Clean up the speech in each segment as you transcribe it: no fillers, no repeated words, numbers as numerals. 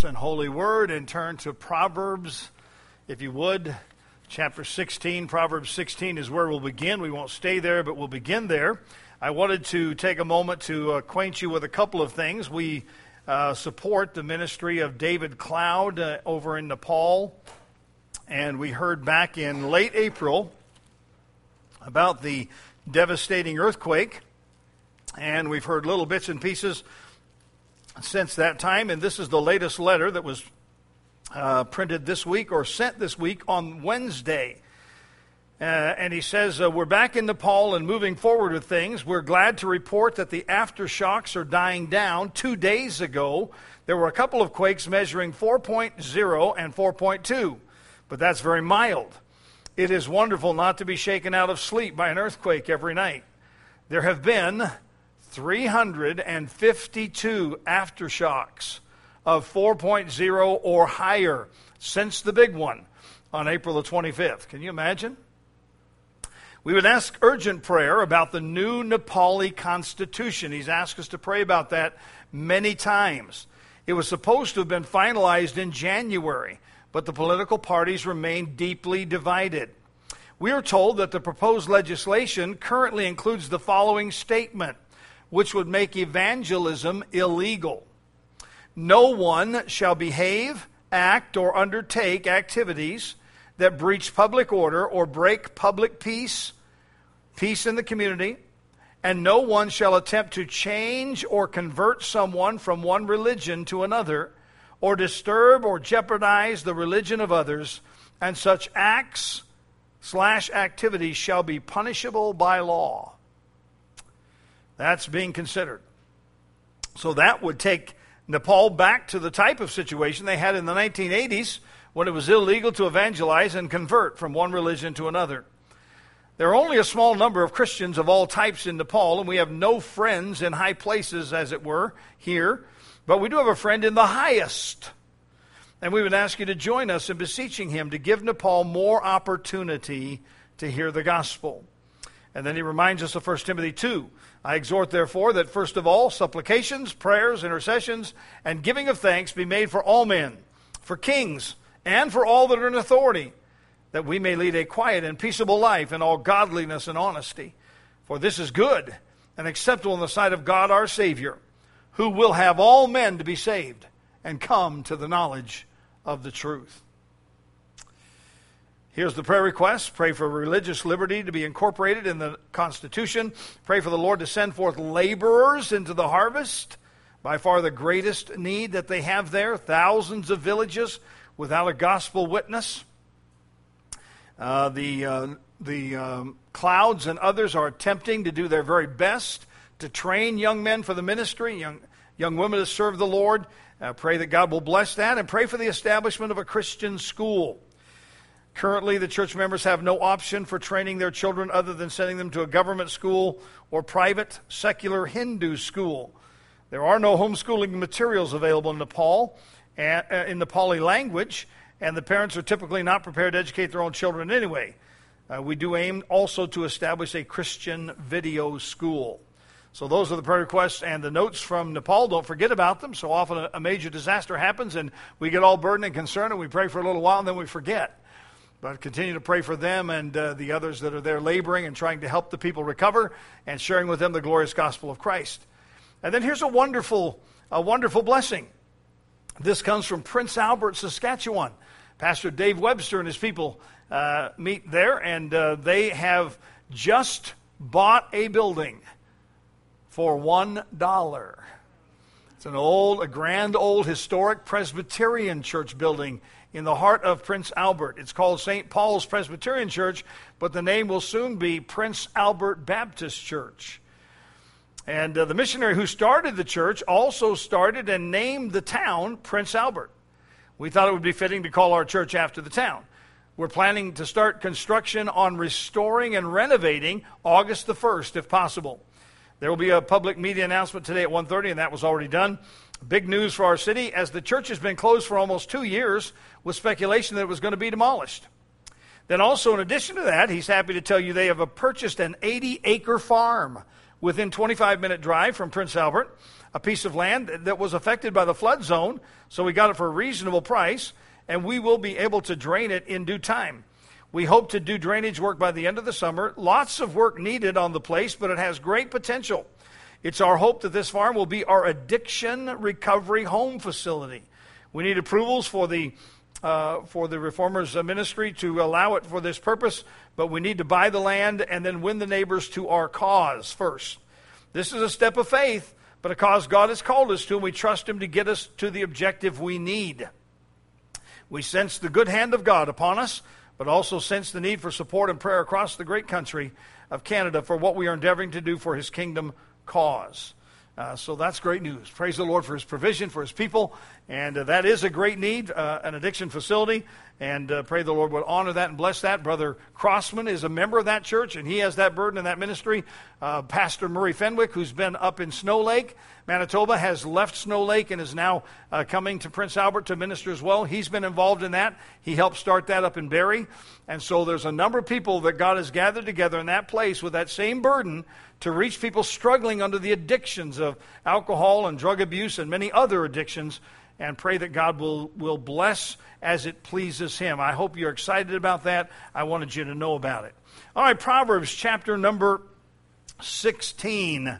and holy word and turn to Proverbs, if you would, chapter 16. Proverbs 16 is where we'll begin. We won't stay there, but we'll begin there. I wanted to take a moment to acquaint you with a couple of things. We support the ministry of David Cloud over in Nepal, and we heard back in late April about the devastating earthquake, and we've heard little bits and pieces since that time, and this is the latest letter that was printed this week or sent this week on Wednesday. And he says, we're back in Nepal and moving forward with things. We're glad to report that the aftershocks are dying down. 2 days ago, there were a couple of quakes measuring 4.0 and 4.2, but that's very mild. It is wonderful not to be shaken out of sleep by an earthquake every night. There have been 352 aftershocks of 4.0 or higher since the big one on April the 25th. Can you imagine? We would ask urgent prayer about the new Nepali Constitution. He's asked us to pray about that many times. It was supposed to have been finalized in January, but the political parties remain deeply divided. We are told that the proposed legislation currently includes the following statement, which would make evangelism illegal. No one shall behave, act, or undertake activities that breach public order or break public peace in the community, and no one shall attempt to change or convert someone from one religion to another, or disturb or jeopardize the religion of others, and such acts/activities shall be punishable by law. That's being considered. So that would take Nepal back to the type of situation they had in the 1980s when it was illegal to evangelize and convert from one religion to another. There are only a small number of Christians of all types in Nepal, and we have no friends in high places, as it were, here. But we do have a friend in the highest. And we would ask you to join us in beseeching him to give Nepal more opportunity to hear the gospel. And then he reminds us of 1 Timothy 2. I exhort, therefore, that first of all, supplications, prayers, intercessions, and giving of thanks be made for all men, for kings, and for all that are in authority, that we may lead a quiet and peaceable life in all godliness and honesty. For this is good and acceptable in the sight of God our Savior, who will have all men to be saved and come to the knowledge of the truth. Here's the prayer request. Pray for religious liberty to be incorporated in the Constitution. Pray for the Lord to send forth laborers into the harvest. By far the greatest need that they have there. Thousands of villages without a gospel witness. The Clouds and others are attempting to do their very best to train young men for the ministry, young women to serve the Lord. Pray that God will bless that, and pray for the establishment of a Christian school. Currently, the church members have no option for training their children other than sending them to a government school or private secular Hindu school. There are no homeschooling materials available in Nepal, in Nepali language, and the parents are typically not prepared to educate their own children anyway. We do aim also to establish a Christian video school. So those are the prayer requests and the notes from Nepal. Don't forget about them. So often a major disaster happens and we get all burdened and concerned and we pray for a little while and then we forget. But continue to pray for them and the others that are there laboring and trying to help the people recover and sharing with them the glorious gospel of Christ. And then here's a wonderful blessing. This comes from Prince Albert, Saskatchewan. Pastor Dave Webster and his people meet there, and they have just bought a building for $1. It's a grand old historic Presbyterian church building in the heart of Prince Albert. It's called St. Paul's Presbyterian Church, but the name will soon be Prince Albert Baptist Church. And the missionary who started the church also started and named the town Prince Albert. We thought it would be fitting to call our church after the town. We're planning to start construction on restoring and renovating August the 1st, if possible. There will be a public media announcement today at 1:30, and that was already done. Big news for our city, as the church has been closed for almost 2 years with speculation that it was going to be demolished. Then also, in addition to that, he's happy to tell you they have purchased an 80-acre farm within 25-minute drive from Prince Albert, a piece of land that was affected by the flood zone, so we got it for a reasonable price, and we will be able to drain it in due time. We hope to do drainage work by the end of the summer. Lots of work needed on the place, but it has great potential. It's our hope that this farm will be our addiction recovery home facility. We need approvals for the Reformers Ministry to allow it for this purpose, but we need to buy the land and then win the neighbors to our cause first. This is a step of faith, but a cause God has called us to, and we trust Him to get us to the objective we need. We sense the good hand of God upon us, but also sense the need for support and prayer across the great country of Canada for what we are endeavoring to do for His kingdom cause. So that's great news. Praise the Lord for His provision for His people, and that is a great need, an addiction facility, and pray the Lord would honor that and bless that. Brother Crossman is a member of that church, and he has that burden and that ministry. Pastor Murray Fenwick, who's been up in Snow Lake, Manitoba, has left Snow Lake and is now coming to Prince Albert to minister as well. He's been involved in that. He helped start that up in Barrie, and so there's a number of people that God has gathered together in that place with that same burden to reach people struggling under the addictions of alcohol and drug abuse and many other addictions, and pray that God will bless as it pleases Him. I hope you're excited about that. I wanted you to know about it. All right, Proverbs chapter number 16.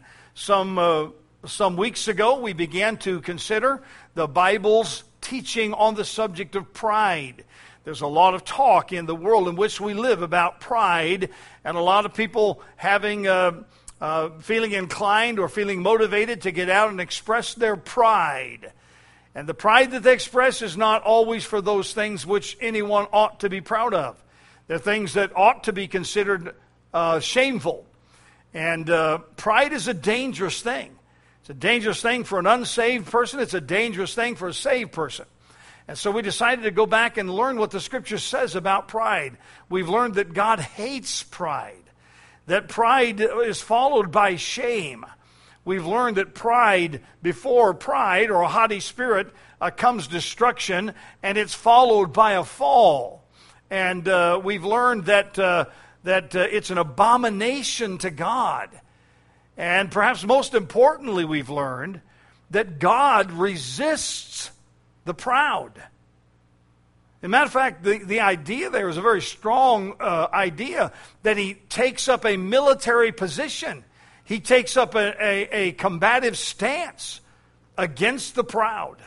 Some weeks ago, we began to consider the Bible's teaching on the subject of pride. There's a lot of talk in the world in which we live about pride, and a lot of people having feeling inclined or feeling motivated to get out and express their pride. And the pride that they express is not always for those things which anyone ought to be proud of. They're things that ought to be considered shameful. And pride is a dangerous thing. It's a dangerous thing for an unsaved person. It's a dangerous thing for a saved person. And so we decided to go back and learn what the Scripture says about pride. We've learned that God hates pride, that pride is followed by shame. We've learned that before pride or a haughty spirit comes destruction, and it's followed by a fall. And we've learned that it's an abomination to God. And perhaps most importantly, we've learned that God resists the proud. As a matter of fact, the idea there is a very strong idea that He takes up a military position. He takes up a combative stance against the proud.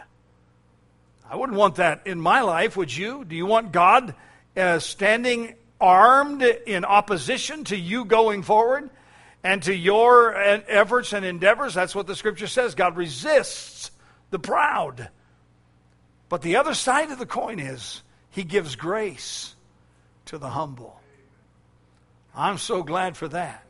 I wouldn't want that in my life, would you? Do you want God standing armed in opposition to you going forward and to your efforts and endeavors? That's what the Scripture says. God resists the proud. But the other side of the coin is He gives grace to the humble. I'm so glad for that.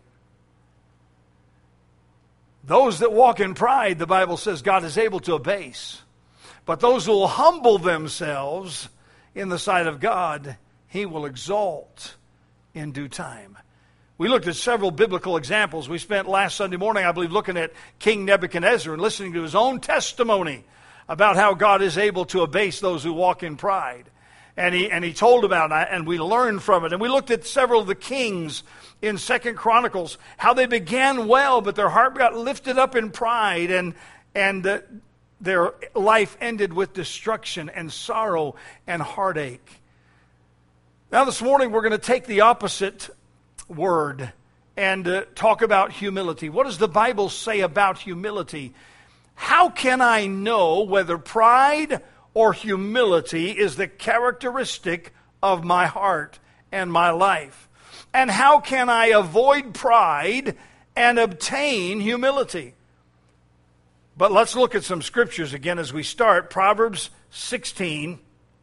Those that walk in pride, the Bible says, God is able to abase. But those who will humble themselves in the sight of God, He will exalt in due time. We looked at several biblical examples. We spent last Sunday morning, I believe, looking at King Nebuchadnezzar and listening to his own testimony about how God is able to abase those who walk in pride. And he told about it, and we learned from it. And we looked at several of the kings in 2 Chronicles, how they began well, but their heart got lifted up in pride, and their life ended with destruction and sorrow and heartache. Now this morning we're going to take the opposite word and talk about humility. What does the Bible say about humility? How can I know whether pride or humility is the characteristic of my heart and my life? And how can I avoid pride and obtain humility? But let's look at some scriptures again as we start. Proverbs 16.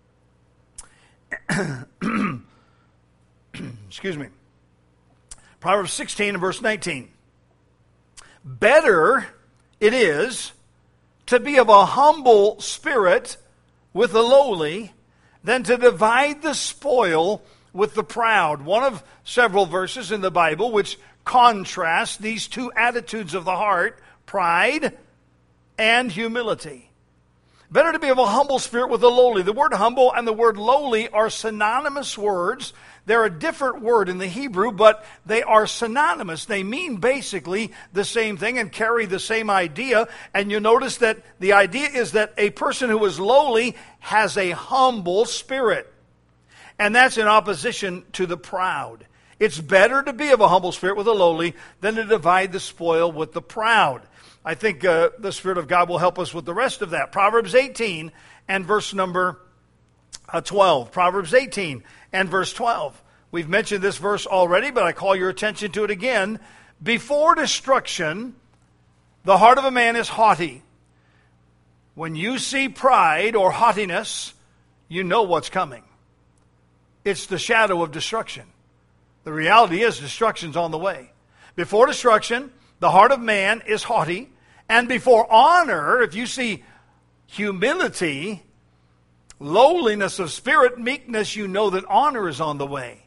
Excuse me. Proverbs 16 and verse 19. Better it is to be of a humble spirit with the lowly than to divide the spoil with the proud. One of several verses in the Bible which contrast these two attitudes of the heart, pride and humility. Better to be of a humble spirit with a lowly. The word humble and the word lowly are synonymous words. They're a different word in the Hebrew, but they are synonymous. They mean basically the same thing and carry the same idea. And you notice that the idea is that a person who is lowly has a humble spirit. And that's in opposition to the proud. It's better to be of a humble spirit with a lowly than to divide the spoil with the proud. I think the Spirit of God will help us with the rest of that. Proverbs 18 and verse number 12. Proverbs 18 and verse 12. We've mentioned this verse already, but I call your attention to it again. Before destruction, the heart of a man is haughty. When you see pride or haughtiness, you know what's coming. It's the shadow of destruction. The reality is destruction's on the way. Before destruction, the heart of man is haughty. And before honor, if you see humility, lowliness of spirit, meekness, you know that honor is on the way.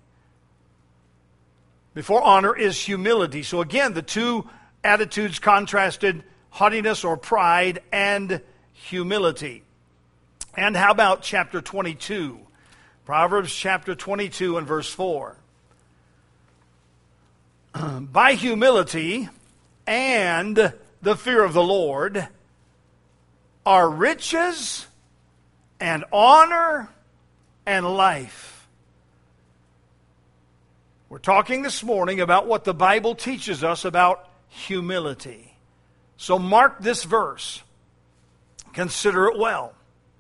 Before honor is humility. So again, the two attitudes contrasted, haughtiness or pride and humility. And how about chapter 22? Proverbs chapter 22 and verse 4. By humility and the fear of the Lord are riches and honor and life. We're talking this morning about what the Bible teaches us about humility. So mark this verse. Consider it well.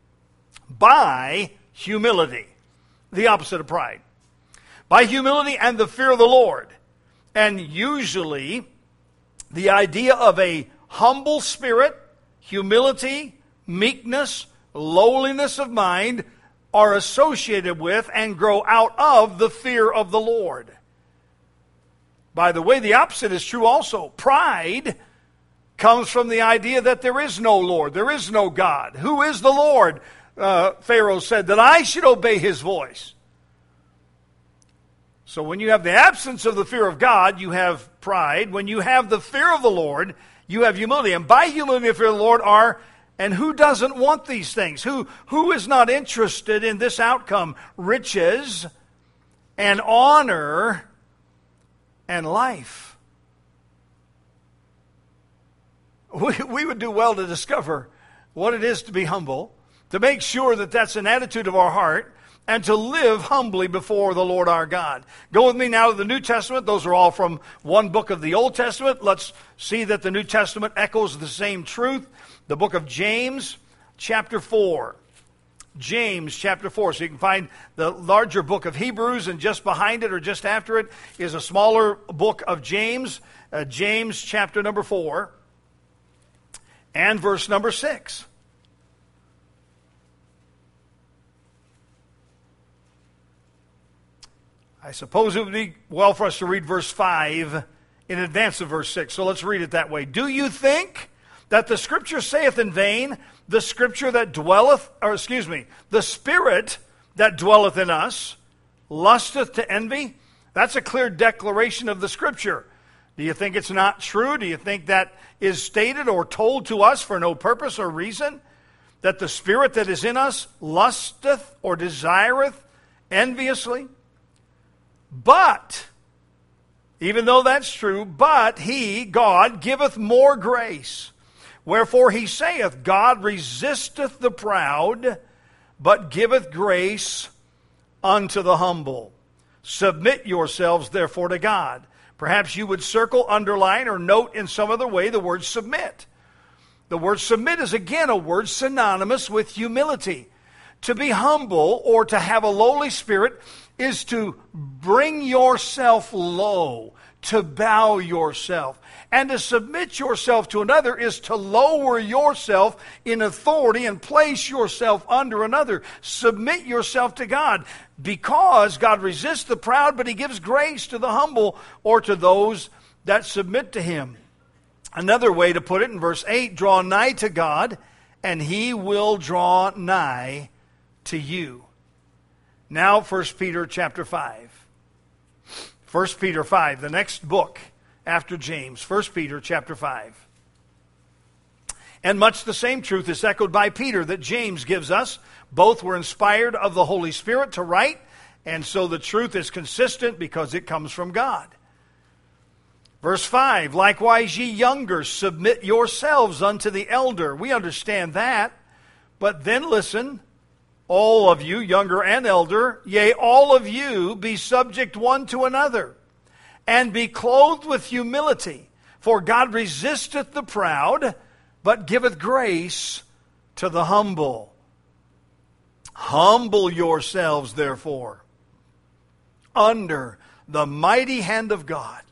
By humility, the opposite of pride. By humility and the fear of the Lord. And usually, the idea of a humble spirit, humility, meekness, lowliness of mind are associated with and grow out of the fear of the Lord. By the way, the opposite is true also. Pride comes from the idea that there is no Lord, there is no God. Who is the Lord? Pharaoh said, that I should obey his voice. So when you have the absence of the fear of God, you have pride. When you have the fear of the Lord, you have humility. And by humility and fear of the Lord are, and who doesn't want these things? Who is not interested in this outcome? Riches and honor and life. We would do well to discover what it is to be humble, to make sure that that's an attitude of our heart, and to live humbly before the Lord our God. Go with me now to the New Testament. Those are all from one book of the Old Testament. Let's see that the New Testament echoes the same truth. The book of James, chapter 4. James, chapter 4. So you can find the larger book of Hebrews, and just behind it or just after it is a smaller book of James. James, chapter number 4, and verse number 6. I suppose it would be well for us to read verse 5 in advance of verse 6. So let's read it that way. Do you think that the Scripture saith in vain, the Scripture that dwelleth, the Spirit that dwelleth in us, lusteth to envy? That's a clear declaration of the Scripture. Do you think it's not true? Do you think that is stated or told to us for no purpose or reason? That the Spirit that is in us lusteth or desireth enviously? But, even though that's true, but he, God, giveth more grace. Wherefore he saith, God resisteth the proud, but giveth grace unto the humble. Submit yourselves therefore to God. Perhaps you would circle, underline, or note in some other way the word submit. The word submit is again a word synonymous with humility. To be humble or to have a lowly spirit is to bring yourself low, to bow yourself. And to submit yourself to another is to lower yourself in authority and place yourself under another. Submit yourself to God, because God resists the proud, but he gives grace to the humble or to those that submit to him. Another way to put it in verse 8, draw nigh to God, and he will draw nigh to you. Now, 1 Peter chapter 5. 1 Peter 5, the next book after James. 1 Peter chapter 5. And much the same truth is echoed by Peter that James gives us. Both were inspired of the Holy Spirit to write, and so the truth is consistent because it comes from God. Verse 5, likewise ye younger, submit yourselves unto the elder. We understand that, but then listen, all of you, younger and elder, yea, all of you, be subject one to another, and be clothed with humility. For God resisteth the proud, but giveth grace to the humble. Humble yourselves, therefore, under the mighty hand of God,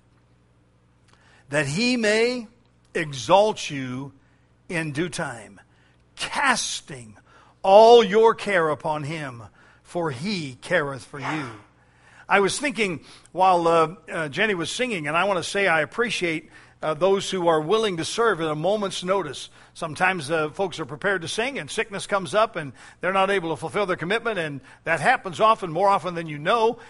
that he may exalt you in due time, casting all your care upon him, for he careth for you. I was thinking while Jenny was singing, and I want to say I appreciate those who are willing to serve at a moment's notice. Sometimes folks are prepared to sing and sickness comes up and they're not able to fulfill their commitment, and that happens often, more often than you know,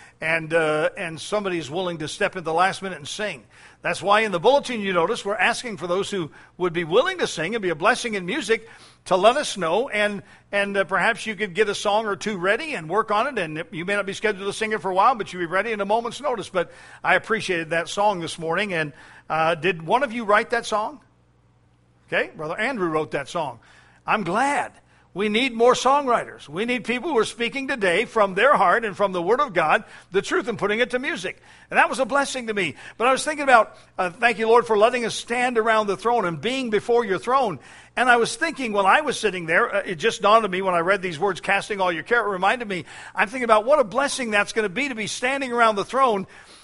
and somebody's willing to step in the last minute and sing. That's why in the bulletin you notice we're asking for those who would be willing to sing and be a blessing in music to let us know, and perhaps you could get a song or two ready and work on it, and you may not be scheduled to sing it for a while, but you'll be ready in a moment's notice. But I appreciated that song this morning, and did one of you write that song? Okay, Brother Andrew wrote that song. I'm glad. We need more songwriters. We need people who are speaking today from their heart and from the Word of God, the truth, and putting it to music. And that was a blessing to me. But I was thinking about, thank you, Lord, for letting us stand around the throne and being before your throne. And I was thinking when I was sitting there, it just dawned on me when I read these words, casting all your care, it reminded me, I'm thinking about what a blessing that's going to be standing around the throne.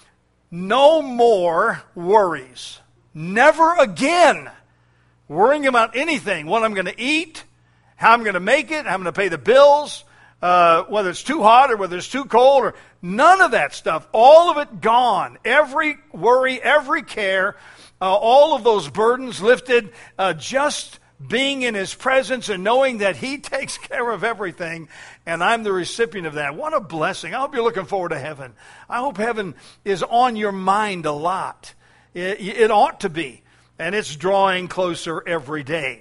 No more worries. Never again worrying about anything, what I'm going to eat, how I'm going to make it, how I'm going to pay the bills, whether it's too hot or whether it's too cold, or none of that stuff. All of it gone. Every worry, every care, all of those burdens lifted, just being in his presence and knowing that he takes care of everything, and I'm the recipient of that. What a blessing. I hope you're looking forward to heaven. I hope heaven is on your mind a lot. It ought to be, and it's drawing closer every day.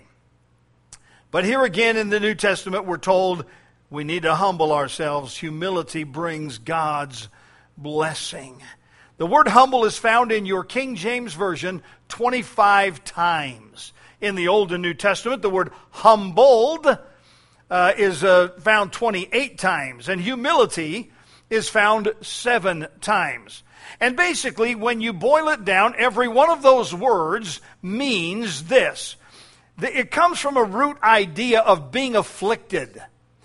But here again in the New Testament, we're told we need to humble ourselves. Humility brings God's blessing. The word humble is found in your King James Version 25 times. In the Old and New Testament, the word humbled is found 28 times. And humility is found 7 times. And basically, when you boil it down, every one of those words means this. It comes from a root idea of being afflicted,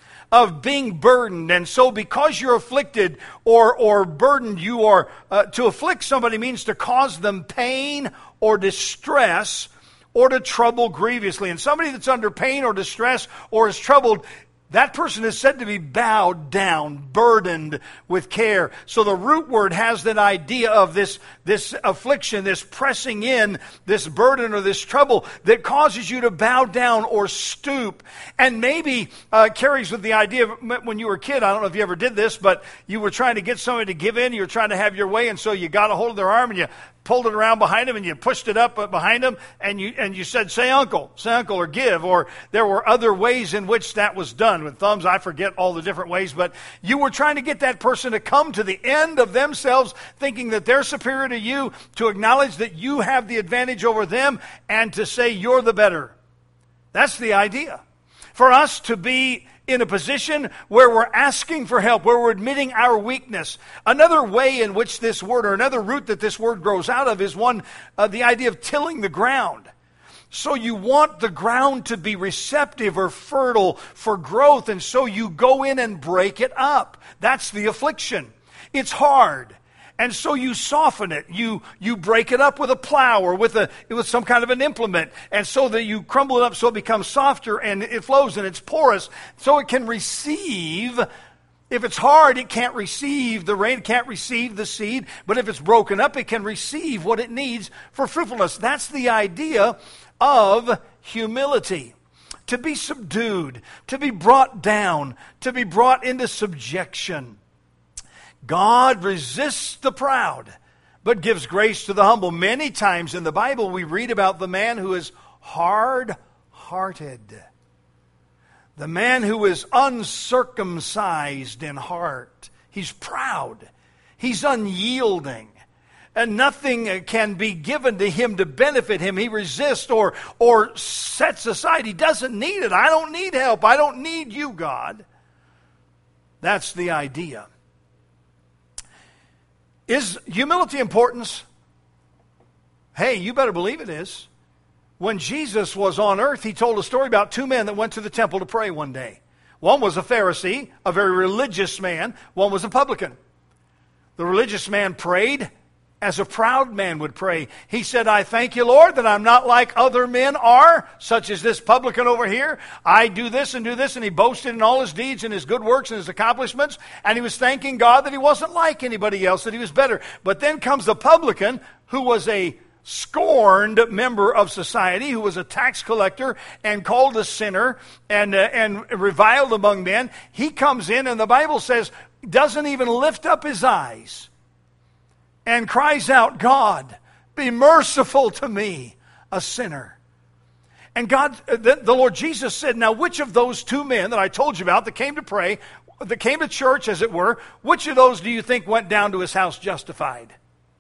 of being burdened. And so because you're afflicted or burdened, you are, to afflict somebody means to cause them pain or distress or to trouble grievously. And somebody that's under pain or distress or is troubled, that person is said to be bowed down, burdened with care. So the root word has that idea of this affliction, this pressing in, this burden or this trouble that causes you to bow down or stoop. And maybe carries with the idea of when you were a kid, I don't know if you ever did this, but you were trying to get somebody to give in, you were trying to have your way, and so you got a hold of their arm and you pulled it around behind him and you pushed it up behind him and you said, say uncle, or give. Or there were other ways in which that was done. With thumbs, I forget all the different ways, but you were trying to get that person to come to the end of themselves, thinking that they're superior to you, to acknowledge that you have the advantage over them, and to say you're the better. That's the idea. For us to be in a position where we're asking for help, where we're admitting our weakness. Another way in which this word, or another root that this word grows out of, is one, the idea of tilling the ground. So you want the ground to be receptive or fertile for growth, and so you go in and break it up. That's the affliction. It's hard. And so you soften it. You break it up with a plow or with some kind of an implement. And so that you crumble it up so it becomes softer and it flows and it's porous. So it can receive. If it's hard, it can't receive the rain, it can't receive the seed. But if it's broken up, it can receive what it needs for fruitfulness. That's the idea of humility. To be subdued, to be brought down, to be brought into subjection. God resists the proud, but gives grace to the humble. Many times in the Bible we read about the man who is hard-hearted. hearted. The man who is uncircumcised in heart. He's proud. He's unyielding. And nothing can be given to him to benefit him. He resists or sets aside. He doesn't need it. I don't need help. I don't need you, God. That's the idea. Is humility important? Hey, you better believe it is. When Jesus was on earth, he told a story about two men that went to the temple to pray one day. One was a Pharisee, a very religious man. One was a publican. The religious man prayed as a proud man would pray. He said, I thank you, Lord, that I'm not like other men are, such as this publican over here. I do this. And he boasted in all his deeds and his good works and his accomplishments. And he was thanking God that he wasn't like anybody else, that he was better. But then comes the publican, who was a scorned member of society, who was a tax collector and called a sinner and reviled among men. He comes in, and the Bible says, doesn't even lift up his eyes and cries out, God, be merciful to me, a sinner. And God, the Lord Jesus said, now which of those two men that I told you about that came to pray, that came to church as it were, which of those do you think went down to his house justified?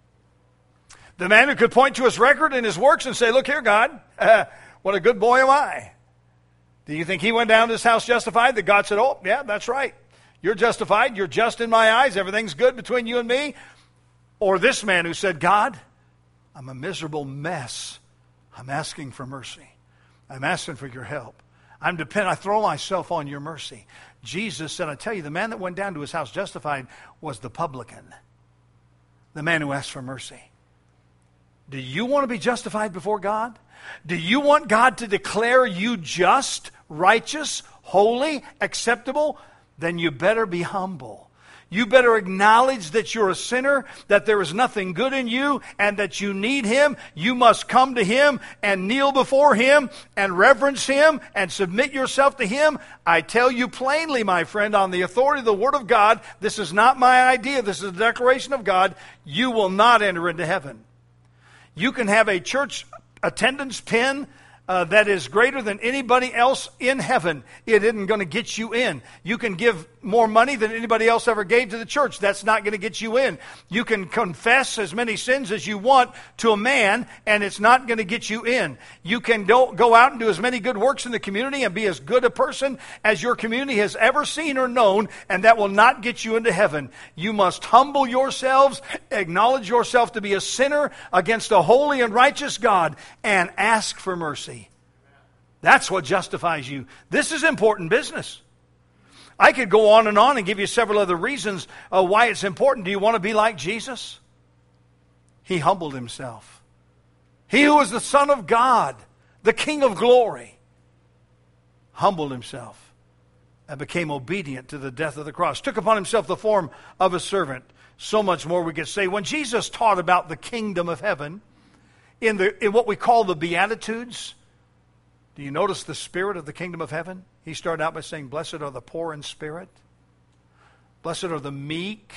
The man who could point to his record and his works and say, look here, God, what a good boy am I. Do you think he went down to his house justified? That God said, oh, yeah, that's right. You're justified. You're just in my eyes. Everything's good between you and me. Or this man who said, God, I'm a miserable mess. I'm asking for mercy. I'm asking for your help. I throw myself on your mercy. Jesus said, I tell you, the man that went down to his house justified was the publican, the man who asked for mercy. Do you want to be justified before God? Do you want God to declare you just, righteous, holy, acceptable? Then you better be humble. You better acknowledge that you're a sinner, that there is nothing good in you, and that you need Him. You must come to Him and kneel before Him and reverence Him and submit yourself to Him. I tell you plainly, my friend, on the authority of the Word of God, this is not my idea, this is a declaration of God, you will not enter into heaven. You can have a church attendance pin that is greater than anybody else in heaven. It isn't going to get you in. You can give more money than anybody else ever gave to the church. That's not going to get you in. You can confess as many sins as you want to a man, and it's not going to get you in. You can go out and do as many good works in the community and be as good a person as your community has ever seen or known, and that will not get you into heaven. You must humble yourselves, acknowledge yourself to be a sinner against a holy and righteous God, and ask for mercy. That's what justifies you. This is important business. I could go on and give you several other reasons why it's important. Do you want to be like Jesus? He humbled himself. He who was the Son of God, the King of glory, humbled himself and became obedient to the death of the cross. Took upon himself the form of a servant. So much more we could say. When Jesus taught about the kingdom of heaven, in what we call the Beatitudes, do you notice the spirit of the kingdom of heaven? He started out by saying, blessed are the poor in spirit. Blessed are the meek.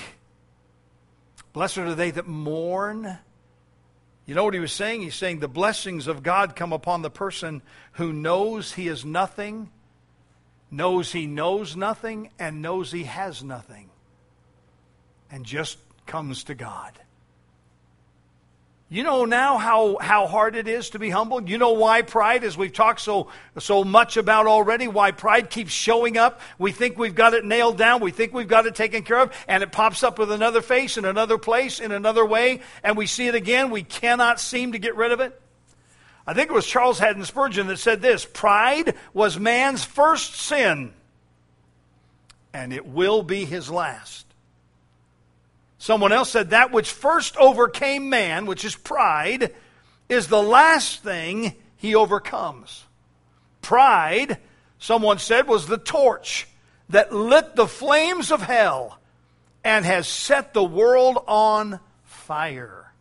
Blessed are they that mourn. You know what he was saying? He's saying the blessings of God come upon the person who knows he is nothing, knows he knows nothing, and knows he has nothing, and just comes to God. You know now how hard it is to be humbled? You know why pride, as we've talked so much about already, why pride keeps showing up? We think we've got it nailed down. We think we've got it taken care of. And it pops up with another face in another place in another way. And we see it again. We cannot seem to get rid of it. I think it was Charles Haddon Spurgeon that said this: pride was man's first sin, and it will be his last. Someone else said that which first overcame man, which is pride, is the last thing he overcomes. Pride, someone said, was the torch that lit the flames of hell and has set the world on fire.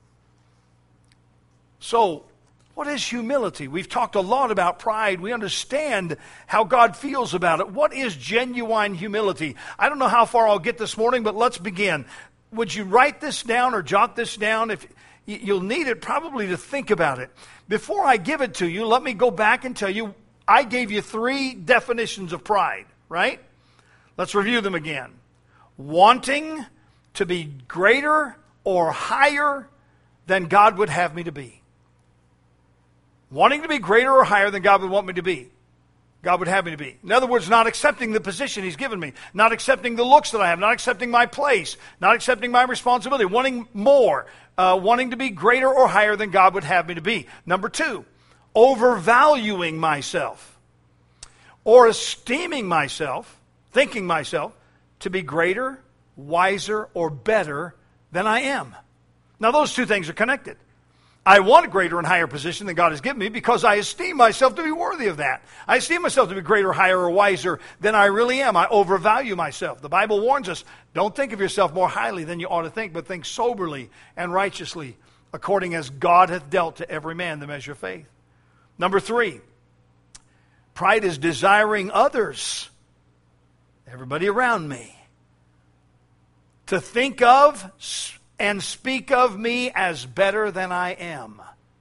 So, what is humility? We've talked a lot about pride. We understand how God feels about it. What is genuine humility? I don't know how far I'll get this morning, but let's begin. Would you write this down or jot this down? If you'll need it probably to think about it. Before I give it to you, let me go back and tell you I gave you 3 definitions of pride, right? Let's review them again. Wanting to be greater or higher than God would have me to be. Wanting to be greater or higher than God would want me to be. God would have me to be. In other words, not accepting the position He's given me. Not accepting the looks that I have. Not accepting my place. Not accepting my responsibility. Wanting more. Wanting to be greater or higher than God would have me to be. Number 2, overvaluing myself. Or esteeming myself, thinking myself, to be greater, wiser, or better than I am. Now those 2 things are connected. I want a greater and higher position than God has given me because I esteem myself to be worthy of that. I esteem myself to be greater, higher, or wiser than I really am. I overvalue myself. The Bible warns us, don't think of yourself more highly than you ought to think, but think soberly and righteously, according as God hath dealt to every man the measure of faith. Number 3, pride is desiring others, everybody around me, to think of and speak of me as better than I am.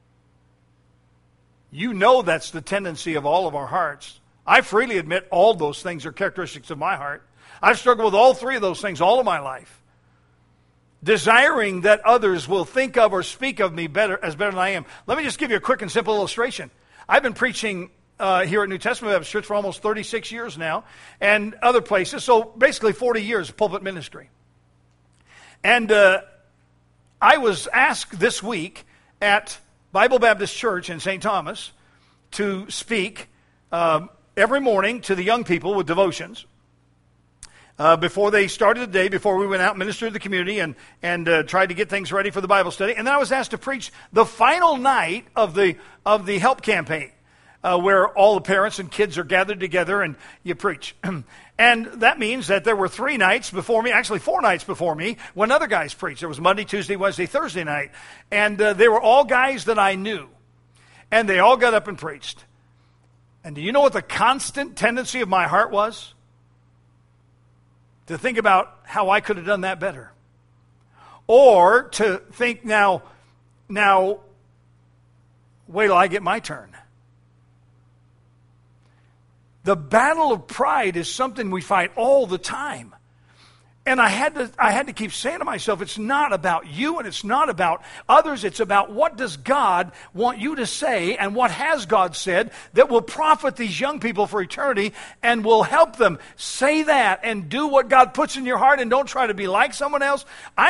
You know that's the tendency of all of our hearts. I freely admit all those things are characteristics of my heart. I've struggled with all 3 of those things all of my life. Desiring that others will think of or speak of me as better than I am. Let me just give you a quick and simple illustration. I've been preaching here at New Testament Baptist Church for almost 36 years now, and other places, so basically 40 years of pulpit ministry. And I was asked this week at Bible Baptist Church in St. Thomas to speak every morning to the young people with devotions before they started the day, before we went out and ministered to the community and tried to get things ready for the Bible study. And then I was asked to preach the final night of the help campaign, where all the parents and kids are gathered together and you preach. And that means that there were 3 nights before me, actually 4 nights before me, when other guys preached. There was Monday, Tuesday, Wednesday, Thursday night. And they were all guys that I knew. And they all got up and preached. And do you know what the constant tendency of my heart was? To think about how I could have done that better. Or to think now, wait till I get my turn. The battle of pride is something we fight all the time. And I had to keep saying to myself, it's not about you and it's not about others. It's about what does God want you to say and what has God said that will profit these young people for eternity and will help them. Say that and do what God puts in your heart and don't try to be like someone else.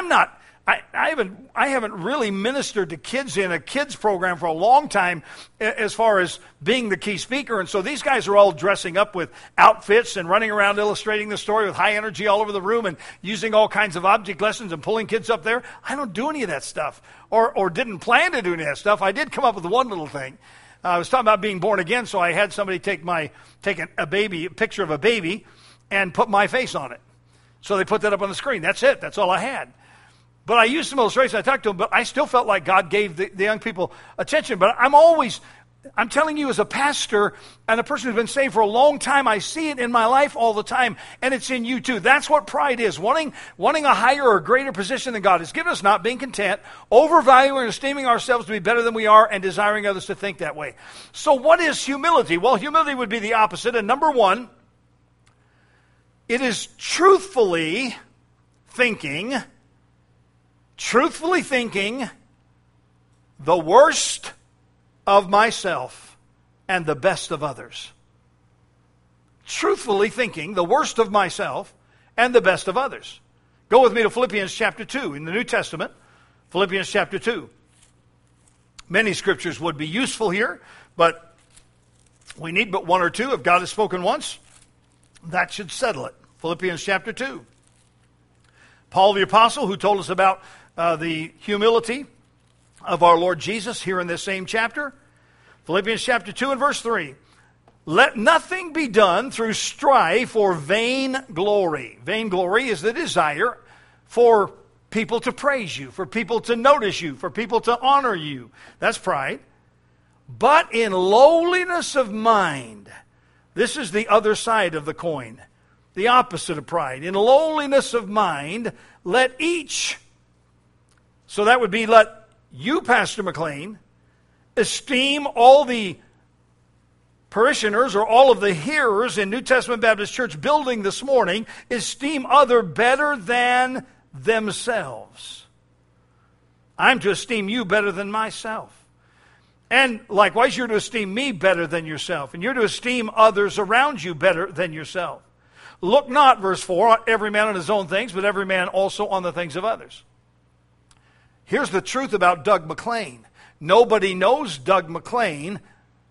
I haven't really ministered to kids in a kids program for a long time as far as being the key speaker. And so these guys are all dressing up with outfits and running around illustrating the story with high energy all over the room and using all kinds of object lessons and pulling kids up there. I don't do any of that stuff or didn't plan to do any of that stuff. I did come up with one little thing. I was talking about being born again, so I had somebody take a picture of a baby and put my face on it. So they put that up on the screen. That's it. That's all I had. But I used some illustrations. I talked to them, but I still felt like God gave the young people attention. But I'm telling you as a pastor and a person who's been saved for a long time, I see it in my life all the time, and it's in you too. That's what pride is, wanting a higher or greater position than God has given us, not being content, overvaluing and esteeming ourselves to be better than we are, and desiring others to think that way. So what is humility? Well, humility would be the opposite. And number 1, it is truthfully thinking the worst of myself and the best of others. Truthfully thinking the worst of myself and the best of others. Go with me to Philippians chapter 2 in the New Testament. Philippians chapter 2. Many scriptures would be useful here, but we need but 1 or 2. If God has spoken once, that should settle it. Philippians chapter 2. Paul the Apostle, who told us about the humility of our Lord Jesus here in this same chapter. Philippians chapter 2 and verse 3. Let nothing be done through strife or vain glory. Vain glory is the desire for people to praise you, for people to notice you, for people to honor you. That's pride. But in lowliness of mind, this is the other side of the coin, the opposite of pride. In lowliness of mind, let each, so that would be let you, Pastor McLean, esteem all the parishioners or all of the hearers in New Testament Baptist Church building this morning esteem other better than themselves. I'm to esteem you better than myself. And likewise, you're to esteem me better than yourself. And you're to esteem others around you better than yourself. Look not, verse 4, every man on his own things, but every man also on the things of others. Here's the truth about Doug McLean. Nobody knows Doug McLean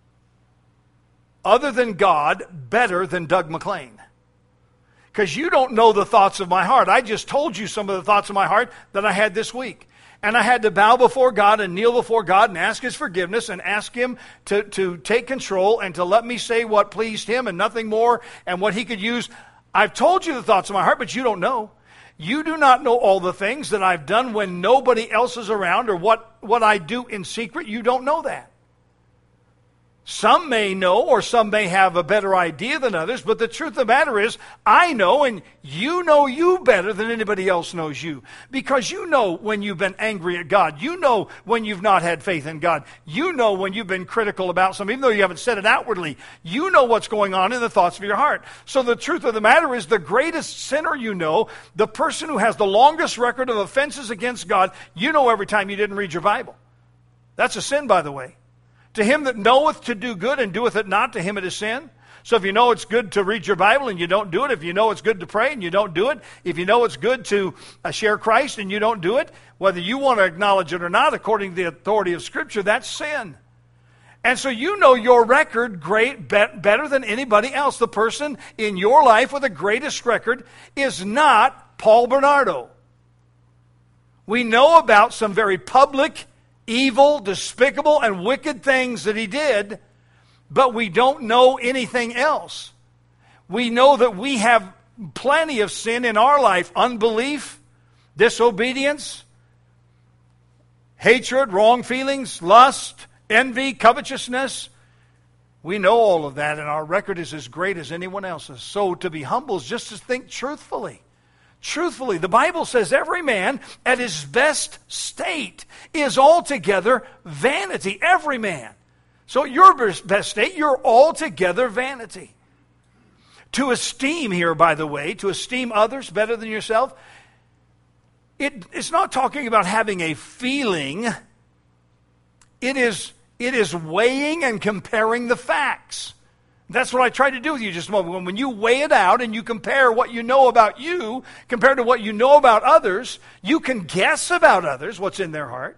other than God better than Doug McLean. Because you don't know the thoughts of my heart. I just told you some of the thoughts of my heart that I had this week. And I had to bow before God and kneel before God and ask His forgiveness and ask Him to take control and to let me say what pleased Him and nothing more and what He could use. I've told you the thoughts of my heart, but you don't know. You do not know all the things that I've done when nobody else is around, or what I do in secret. You don't know that. Some may know, or some may have a better idea than others, but the truth of the matter is, I know, and you know you better than anybody else knows you. Because you know when you've been angry at God. You know when you've not had faith in God. You know when you've been critical about something, even though you haven't said it outwardly. You know what's going on in the thoughts of your heart. So the truth of the matter is, the greatest sinner you know, the person who has the longest record of offenses against God, you know every time you didn't read your Bible. That's a sin, by the way. To him that knoweth to do good and doeth it not, to him it is sin. So if you know it's good to read your Bible and you don't do it, if you know it's good to pray and you don't do it, if you know it's good to share Christ and you don't do it, whether you want to acknowledge it or not, according to the authority of Scripture, that's sin. And so you know your record better than anybody else. The person in your life with the greatest record is not Paul Bernardo. We know about some very public, evil, despicable, and wicked things that he did, but we don't know anything else. We know that we have plenty of sin in our life: unbelief, disobedience, hatred, wrong feelings, lust, envy, covetousness. We know all of that, and our record is as great as anyone else's. So to be humble is just to think truthfully. Truthfully, the Bible says every man at his best state is altogether vanity. Every man. So at your best state, you're altogether vanity. To esteem here, by the way, to esteem others better than yourself, it's not talking about having a feeling. It is weighing and comparing the facts. That's what I tried to do with you just a moment. When you weigh it out and you compare what you know about you compared to what you know about others, you can guess about others what's in their heart.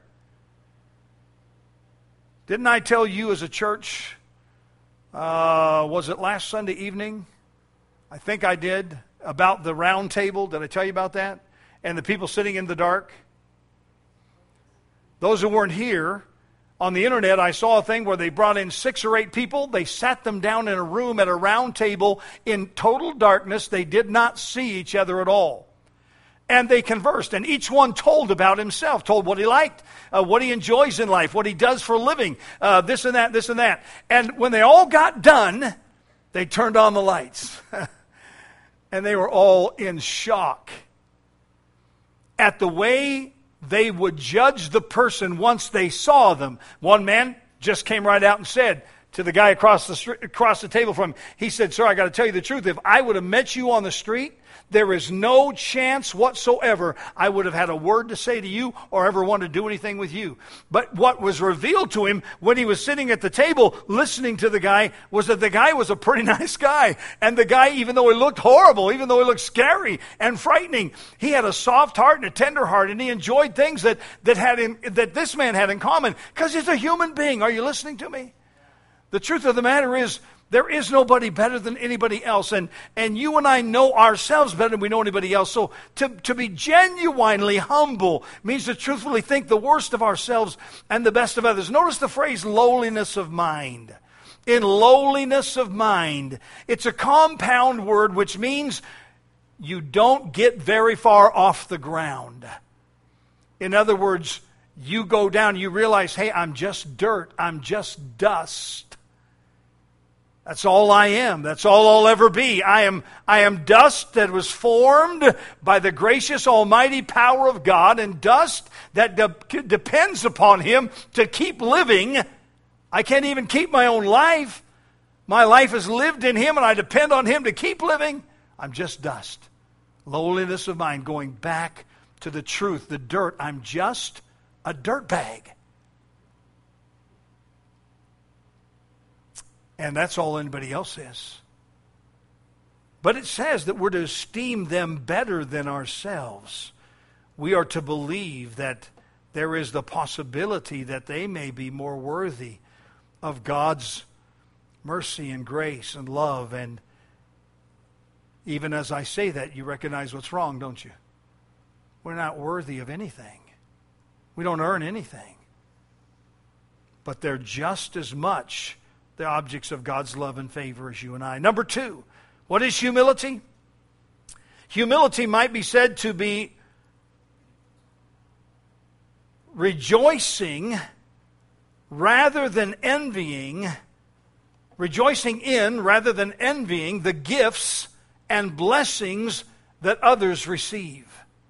Didn't I tell you as a church, was it last Sunday evening? I think I did, about the round table. Did I tell you about that? And the people sitting in the dark? Those who weren't here, on the internet, I saw a thing where they brought in 6 or 8 people. They sat them down in a room at a round table in total darkness. They did not see each other at all. And they conversed, and each one told about himself, told what he liked, what he enjoys in life, what he does for a living, this and that, this and that. And when they all got done, they turned on the lights. And they were all in shock at the way they would judge the person once they saw them. One man just came right out and said to the guy across the table from him, he said, "Sir, I got to tell you the truth. If I would have met you on the street, there is no chance whatsoever I would have had a word to say to you or ever want to do anything with you." But what was revealed to him when he was sitting at the table listening to the guy was that the guy was a pretty nice guy. And the guy, even though he looked horrible, even though he looked scary and frightening, he had a soft heart and a tender heart, and he enjoyed things that this man had in common, because he's a human being. Are you listening to me? The truth of the matter is, there is nobody better than anybody else. And you and I know ourselves better than we know anybody else. So to be genuinely humble means to truthfully think the worst of ourselves and the best of others. Notice the phrase lowliness of mind. In lowliness of mind. It's a compound word which means you don't get very far off the ground. In other words, you go down, you realize, hey, I'm just dirt. I'm just dust. That's all I am. That's all I'll ever be. I am dust that was formed by the gracious almighty power of God, and dust that depends upon Him to keep living. I can't even keep my own life. My life is lived in Him and I depend on Him to keep living, I'm just dust. Lowliness of mind, going back to the truth, the dirt. I'm just a dirt bag. And that's all anybody else is. But it says that we're to esteem them better than ourselves. We are to believe that there is the possibility that they may be more worthy of God's mercy and grace and love. And even as I say that, you recognize what's wrong, don't you? We're not worthy of anything. We don't earn anything. But they're just as much the objects of God's love and favor as you and I. Number 2, what is humility? Humility might be said to be rejoicing rather than envying, rejoicing in rather than envying the gifts and blessings that others receive.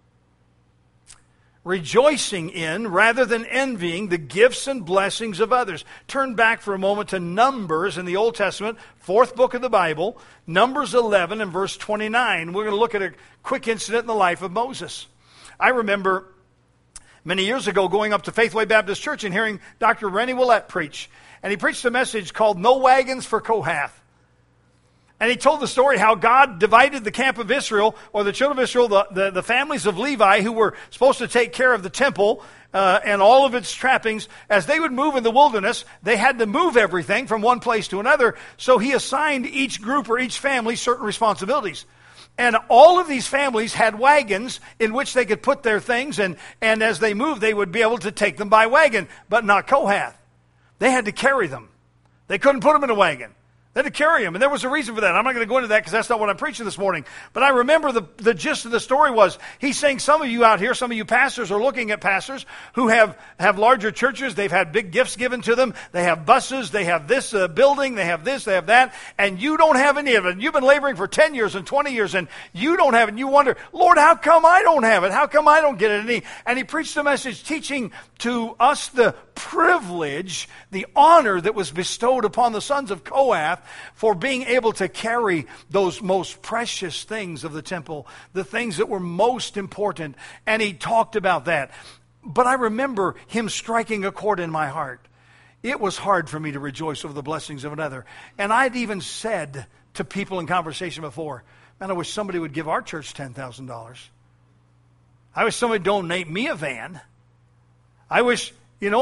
Rejoicing in rather than envying the gifts and blessings of others. Turn back for a moment to Numbers in the Old Testament, 4th book of the Bible, Numbers 11 and verse 29. We're going to look at a quick incident in the life of Moses. I remember many years ago going up to Faithway Baptist Church and hearing Dr. Rennie Willett preach. And he preached a message called No Wagons for Kohath. And he told the story how God divided the camp of Israel, or the children of Israel, the families of Levi, who were supposed to take care of the temple and all of its trappings. As they would move in the wilderness, they had to move everything from one place to another. So he assigned each group or each family certain responsibilities. And all of these families had wagons in which they could put their things, and as they moved, they would be able to take them by wagon, but not Kohath. They had to carry them. They couldn't put them in a wagon. They had to carry them, and there was a reason for that. I'm not going to go into that because that's not what I'm preaching this morning. But I remember the gist of the story was, he's saying some of you out here, some of you pastors are looking at pastors who have larger churches. They've had big gifts given to them. They have buses. They have this building. They have this. They have that. And you don't have any of it. You've been laboring for 10 years and 20 years, and you don't have it. And you wonder, Lord, how come I don't have it? How come I don't get it? And he preached a message teaching to us the privilege, the honor that was bestowed upon the sons of Kohath for being able to carry those most precious things of the temple, the things that were most important. And he talked about that. But I remember him striking a chord in my heart. It was hard for me to rejoice over the blessings of another. And I'd even said to people in conversation before, man, I wish somebody would give our church $10,000. I wish somebody would donate me a van. I wish, and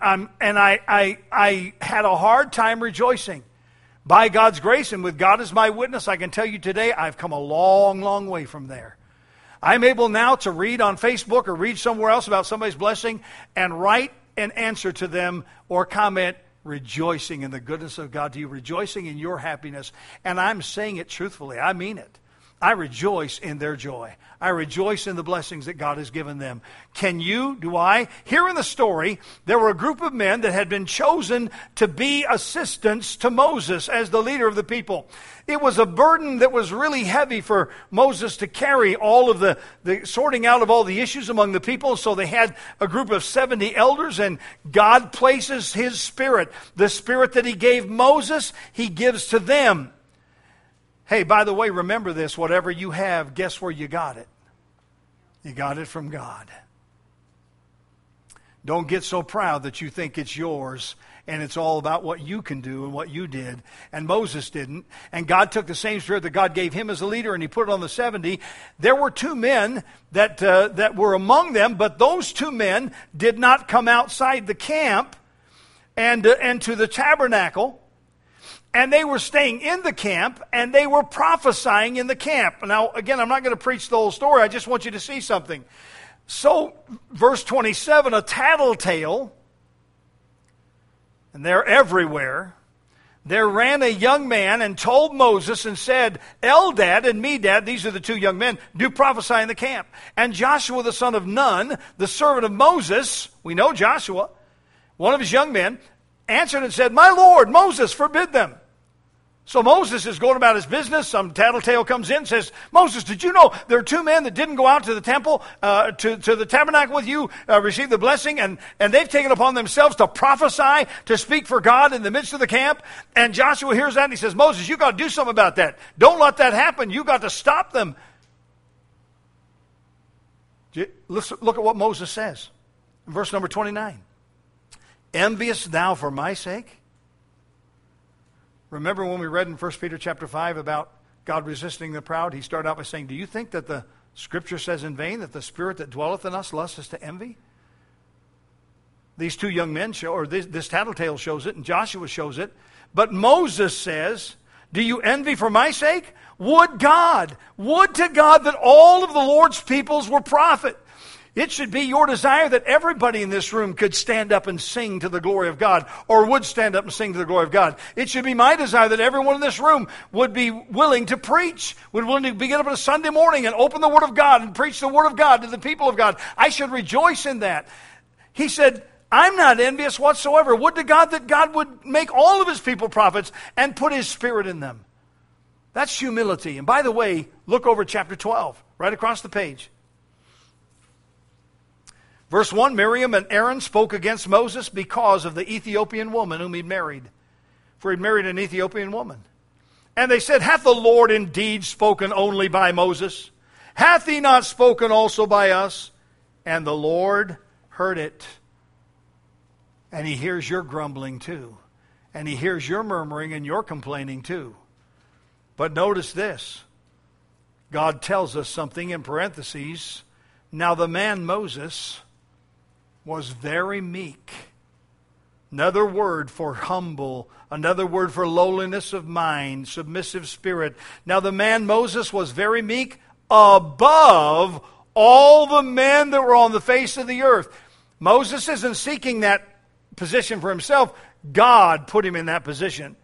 I had a hard time rejoicing. By God's grace and with God as my witness, I can tell you today I've come a long, long way from there. I'm able now to read on Facebook or read somewhere else about somebody's blessing and write an answer to them or comment, rejoicing in the goodness of God to you, rejoicing in your happiness. And I'm saying it truthfully. I mean it. I rejoice in their joy. I rejoice in the blessings that God has given them. Can you? Do I? Here in the story, there were a group of men that had been chosen to be assistants to Moses as the leader of the people. It was a burden that was really heavy for Moses to carry, all of the sorting out of all the issues among the people. So they had a group of 70 elders, and God places His Spirit. The Spirit that He gave Moses, He gives to them. Hey, by the way, remember this, whatever you have, guess where you got it? You got it from God. Don't get so proud that you think it's yours and it's all about what you can do and what you did. And Moses didn't. And God took the same Spirit that God gave him as a leader and He put it on the 70. There were 2 men that were among them, but those 2 men did not come outside the camp and to the tabernacle. And they were staying in the camp, and they were prophesying in the camp. Now, again, I'm not going to preach the whole story. I just want you to see something. So, verse 27, a tattletale, and they're everywhere. There ran a young man and told Moses and said, Eldad and Medad, these are the 2 young men, do prophesy in the camp. And Joshua the son of Nun, the servant of Moses, we know Joshua, one of his young men, answered and said, My Lord, Moses, forbid them. So Moses is going about his business. Some tattletale comes in and says, Moses, did you know there are two men that didn't go out to the temple, to the tabernacle with you, receive the blessing, and they've taken upon themselves to prophesy, to speak for God in the midst of the camp? And Joshua hears that and he says, Moses, you got to do something about that. Don't let that happen. You got to stop them. Let's look at what Moses says. Verse number 29. Envious thou for my sake? Remember when we read in 1 Peter chapter 5 about God resisting the proud? He started out by saying, do you think that the Scripture says in vain that the Spirit that dwelleth in us lusteth to envy? These two young men show, or this tattletale shows it, and Joshua shows it. But Moses says, do you envy for my sake? Would to God that all of the Lord's peoples were prophet. It should be your desire that everybody in this room could stand up and sing to the glory of God, or would stand up and sing to the glory of God. It should be my desire that everyone in this room would be willing to preach, would willing to get up on a Sunday morning and open the Word of God and preach the Word of God to the people of God. I should rejoice in that. He said, I'm not envious whatsoever. Would to God that God would make all of His people prophets and put His Spirit in them. That's humility. And by the way, look over chapter 12, right across the page. Verse 1, Miriam and Aaron spoke against Moses because of the Ethiopian woman whom he'd married. For he'd married an Ethiopian woman. And they said, hath the Lord indeed spoken only by Moses? Hath he not spoken also by us? And the Lord heard it. And He hears your grumbling too. And He hears your murmuring and your complaining too. But notice this. God tells us something in parentheses. Now the man Moses was very meek. Another word for humble, another word for lowliness of mind, submissive spirit. Now the man Moses was very meek above all the men that were on the face of the earth. Moses isn't seeking that position for himself. God put him in that position.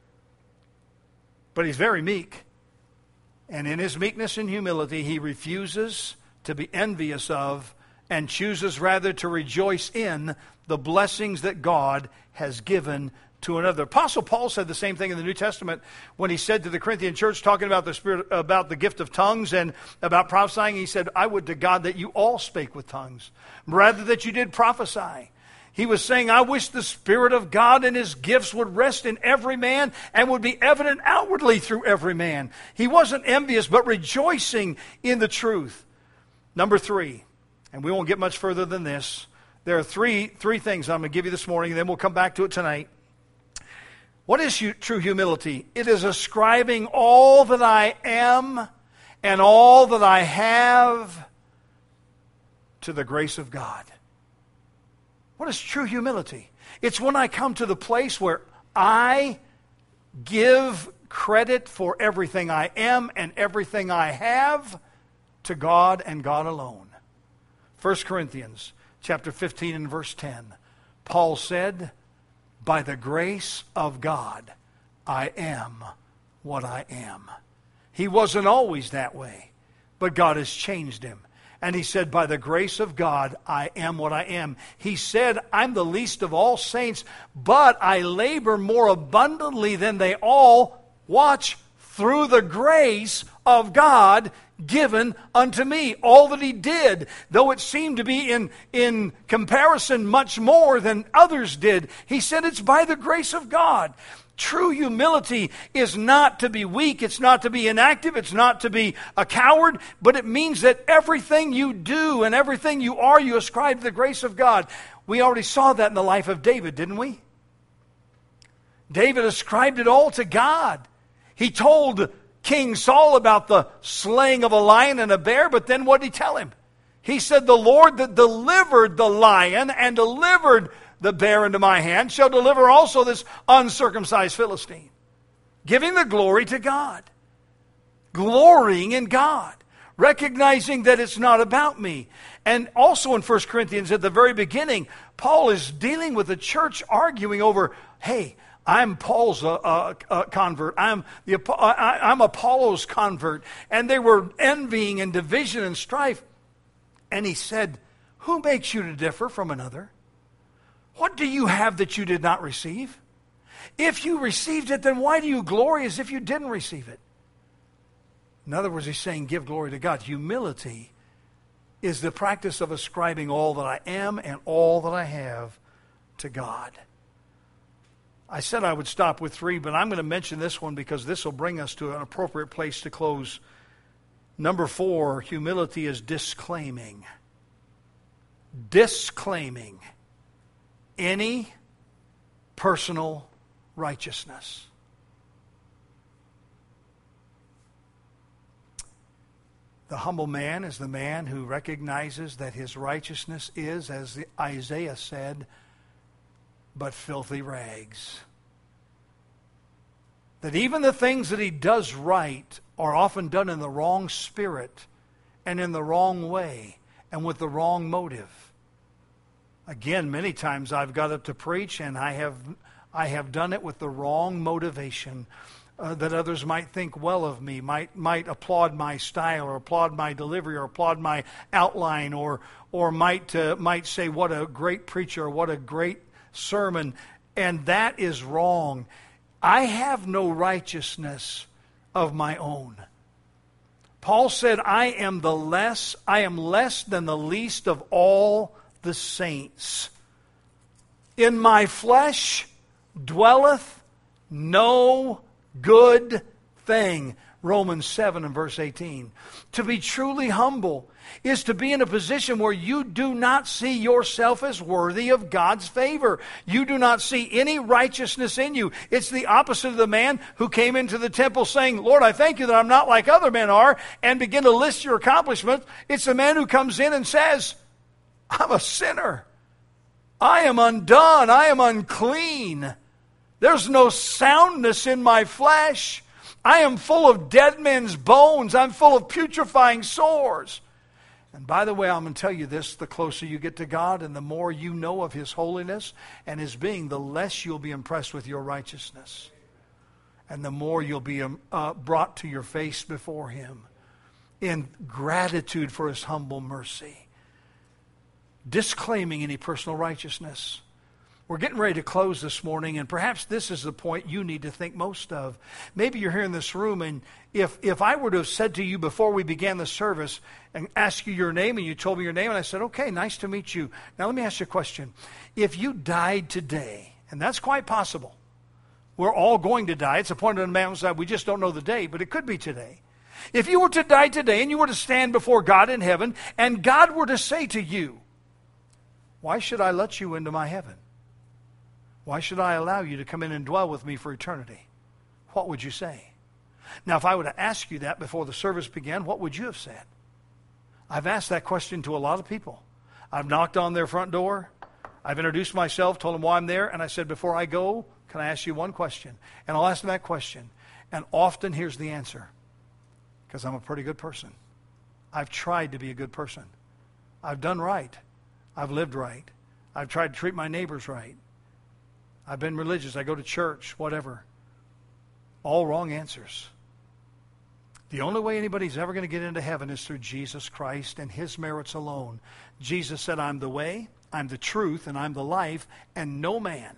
But he's very meek. And in his meekness and humility, he refuses to be envious of and chooses rather to rejoice in the blessings that God has given to another. Apostle Paul said the same thing in the New Testament when he said to the Corinthian church, talking about the spirit, about the gift of tongues and about prophesying, he said, I would to God that you all spake with tongues, rather that you did prophesy. He was saying, I wish the Spirit of God and His gifts would rest in every man and would be evident outwardly through every man. He wasn't envious, but rejoicing in the truth. Number 3. And we won't get much further than this. There are three things I'm going to give you this morning, and then we'll come back to it tonight. What is true humility? It is ascribing all that I am and all that I have to the grace of God. What is true humility? It's when I come to the place where I give credit for everything I am and everything I have to God and God alone. 1 Corinthians chapter 15 and verse 10. Paul said, by the grace of God, I am what I am. He wasn't always that way, but God has changed him. And he said, by the grace of God, I am what I am. He said, I'm the least of all saints, but I labor more abundantly than they all. Watch, through the grace of God given unto me. All that He did, though it seemed to be in comparison much more than others did, He said it's by the grace of God. True humility is not to be weak, it's not to be inactive, it's not to be a coward, but it means that everything you do and everything you are, you ascribe to the grace of God. We already saw that in the life of David, didn't we? David ascribed it all to God. He told King Saul about the slaying of a lion and a bear, but then what did he tell him? He said, the Lord that delivered the lion and delivered the bear into my hand shall deliver also this uncircumcised Philistine. Giving the glory to God. Glorying in God. Recognizing that it's not about me. And also in 1 Corinthians at the very beginning, Paul is dealing with the church arguing over, hey, I'm Paul's convert. I'm Apollo's convert. And they were envying and division and strife. And he said, who makes you to differ from another? What do you have that you did not receive? If you received it, then why do you glory as if you didn't receive it? In other words, he's saying give glory to God. Humility is the practice of ascribing all that I am and all that I have to God. I said I would stop with 3, but I'm going to mention this one because this will bring us to an appropriate place to close. Number 4, humility is disclaiming. Disclaiming any personal righteousness. The humble man is the man who recognizes that his righteousness is, as Isaiah said, but filthy rags. That even the things that he does right are often done in the wrong spirit and in the wrong way and with the wrong motive. Again, many times I've got up to preach and I have done it with the wrong motivation, that others might think well of me, might applaud my style or applaud my delivery or applaud my outline or might say what a great preacher or what a great sermon, and that is wrong. I have no righteousness of my own. Paul said, I am less than the least of all the saints. In my flesh dwelleth no good thing. Romans 7 and verse 18. To be truly humble is to be in a position where you do not see yourself as worthy of God's favor. You do not see any righteousness in you. It's the opposite of the man who came into the temple saying, Lord, I thank you that I'm not like other men are, and begin to list your accomplishments. It's the man who comes in and says, I'm a sinner. I am undone. I am unclean. There's no soundness in my flesh. I am full of dead men's bones. I'm full of putrefying sores. And by the way, I'm going to tell you this, the closer you get to God and the more you know of His holiness and His being, the less you'll be impressed with your righteousness. And the more you'll be brought to your face before Him in gratitude for His humble mercy. Disclaiming any personal righteousness. We're getting ready to close this morning, and perhaps this is the point you need to think most of. Maybe you're here in this room, and if I were to have said to you before we began the service and ask you your name, and you told me your name, and I said, okay, nice to meet you. Now let me ask you a question. If you died today, and that's quite possible, we're all going to die. It's appointed on a man's side. We just don't know the day, but it could be today. If you were to die today, and you were to stand before God in heaven, and God were to say to you, why should I let you into my heaven? Why should I allow you to come in and dwell with me for eternity? What would you say? Now, if I were to ask you that before the service began, what would you have said? I've asked that question to a lot of people. I've knocked on their front door. I've introduced myself, told them why I'm there, and I said, before I go, can I ask you one question? And I'll ask them that question. And often here's the answer. Because I'm a pretty good person. I've tried to be a good person. I've done right. I've lived right. I've tried to treat my neighbors right. I've been religious. I go to church, whatever. All wrong answers. The only way anybody's ever going to get into heaven is through Jesus Christ and His merits alone. Jesus said, I'm the way, I'm the truth, and I'm the life, and no man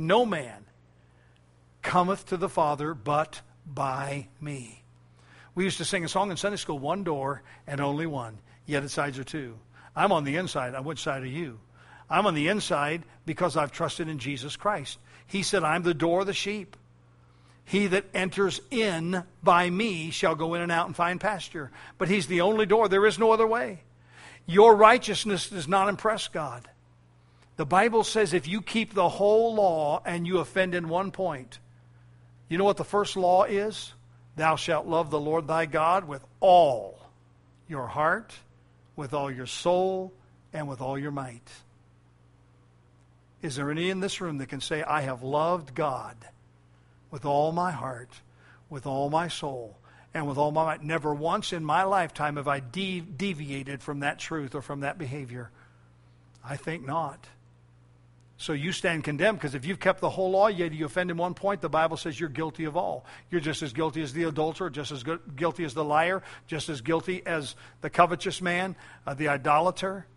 cometh to the Father but by me. We used to sing a song in Sunday school, one door and only one, yet its sides are two. I'm on the inside. On which side are you? I'm on the inside because I've trusted in Jesus Christ. He said, I'm the door of the sheep. He that enters in by me shall go in and out and find pasture. But He's the only door. There is no other way. Your righteousness does not impress God. The Bible says if you keep the whole law and you offend in one point, you know what the first law is? Thou shalt love the Lord thy God with all your heart, with all your soul, and with all your might. Is there any in this room that can say, I have loved God with all my heart, with all my soul, and with all my might? Never once in my lifetime have I deviated from that truth or from that behavior. I think not. So you stand condemned, because if you've kept the whole law, yet you offend in one point, the Bible says you're guilty of all. You're just as guilty as the adulterer, just as guilty as the liar, just as guilty as the covetous man, the idolater.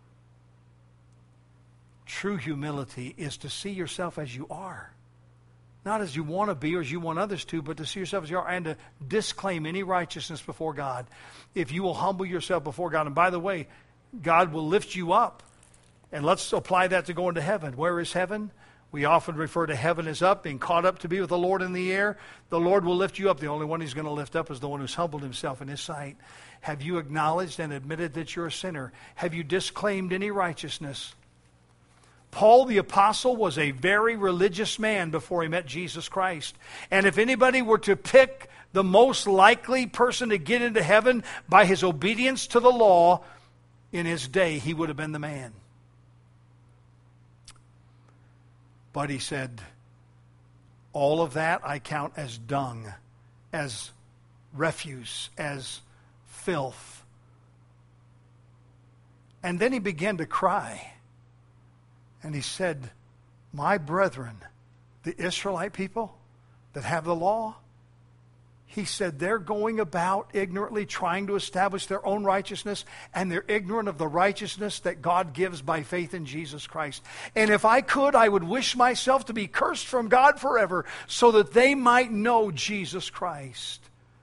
True humility is to see yourself as you are. not as you want to be or as you want others to, but to see yourself as you are and to disclaim any righteousness before God. If you will humble yourself before God, and by the way, God will lift you up. And let's apply that to going to heaven. Where is heaven? We often refer to heaven as up, being caught up to be with the Lord in the air. The Lord will lift you up. The only one He's going to lift up is the one who's humbled himself in His sight. Have you acknowledged and admitted that you're a sinner? Have you disclaimed any righteousness? Paul the Apostle was a very religious man before he met Jesus Christ. And if anybody were to pick the most likely person to get into heaven by his obedience to the law in his day, he would have been the man. But he said, all of that I count as dung, as refuse, as filth. And then he began to cry. And he said, my brethren, the Israelite people that have the law, he said they're going about ignorantly trying to establish their own righteousness, and they're ignorant of the righteousness that God gives by faith in Jesus Christ. And if I could, I would wish myself to be cursed from God forever so that they might know Jesus Christ.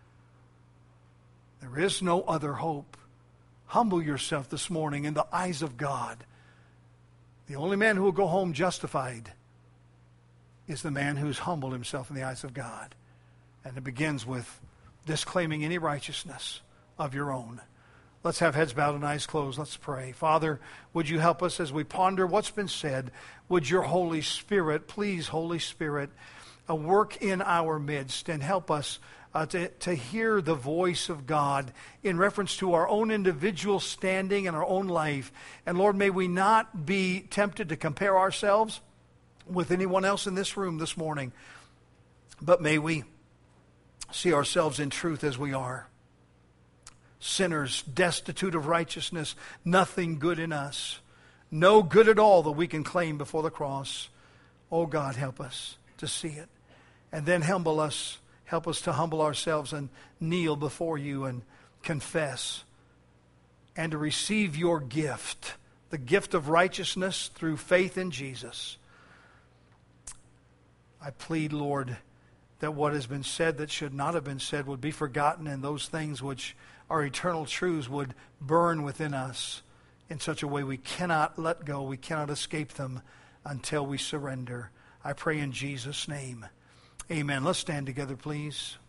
There is no other hope. Humble yourself this morning in the eyes of God. The only man who will go home justified is the man who's humbled himself in the eyes of God. And it begins with disclaiming any righteousness of your own. Let's have heads bowed and eyes closed. Let's pray. Father, would you help us as we ponder what's been said? Would your Holy Spirit, please, Holy Spirit, work in our midst and help us to hear the voice of God in reference to our own individual standing in our own life. And Lord, may we not be tempted to compare ourselves with anyone else in this room this morning, but may we see ourselves in truth as we are. Sinners, destitute of righteousness, nothing good in us, no good at all that we can claim before the cross. Oh God, help us to see it. And then help us to humble ourselves and kneel before you and confess and to receive your gift, the gift of righteousness through faith in Jesus. I plead, Lord, that what has been said that should not have been said would be forgotten, and those things which are eternal truths would burn within us in such a way we cannot let go, we cannot escape them until we surrender. I pray in Jesus' name. Amen. Let's stand together, please.